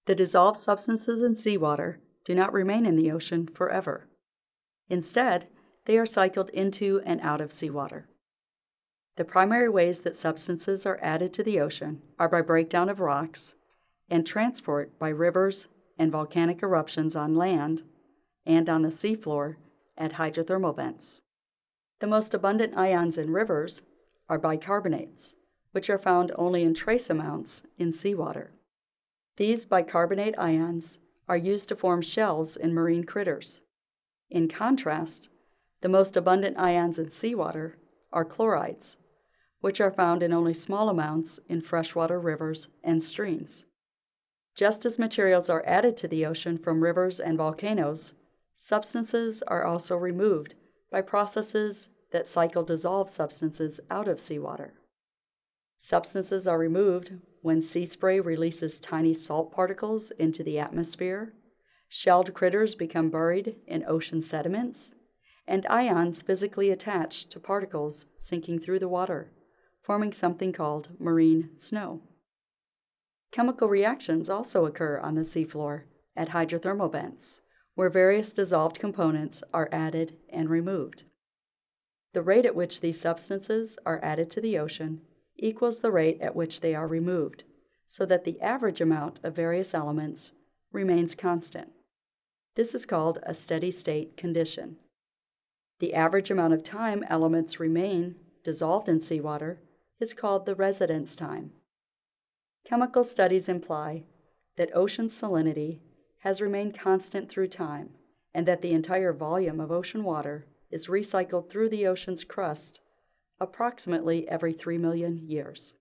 The dissolved substances in seawater do not remain in the ocean forever. Instead, they are cycled into and out of seawater. The primary ways that substances are added to the ocean are by breakdown of rocks and transport by rivers and volcanic eruptions on land and on the seafloor at hydrothermal vents. The most abundant ions in rivers are bicarbonates, which are found only in trace amounts in seawater. These bicarbonate ions are used to form shells in marine critters. In contrast, the most abundant ions in seawater are chlorides, which are found in only small amounts in freshwater rivers and streams. Just as materials are added to the ocean from rivers and volcanoes, substances are also removed by processes that cycle dissolved substances out of seawater. Substances are removed when sea spray releases tiny salt particles into the atmosphere, shelled critters become buried in ocean sediments, and ions physically attach to particles sinking through the water, forming something called marine snow. Chemical reactions also occur on the seafloor at hydrothermal vents, where various dissolved components are added and removed. The rate at which these substances are added to the ocean equals the rate at which they are removed, so that the average amount of various elements remains constant. This is called a steady-state condition. The average amount of time elements remain dissolved in seawater is called the residence time. Chemical studies imply that ocean salinity has remained constant through time, and that the entire volume of ocean water is recycled through the ocean's crust approximately every 3 million years.